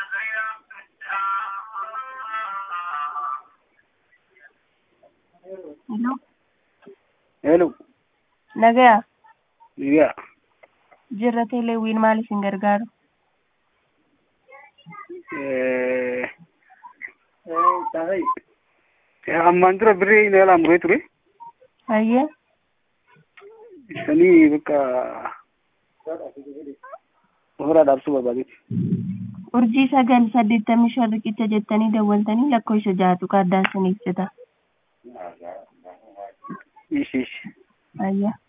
Hello. Hello. Nagaya. Yeah. Jirra teleewwiin maal isin gargaaru? Ammaan dura birrii na yaalaa muree ture. Hayyee. Isanii bakka ofirraa dhaabsuu barbaadeeti. Urjii 985 riqicha jettanii dawwaltanii lakkoofsa 6 kaardaan isiniif cita. Ishi. Hayyee.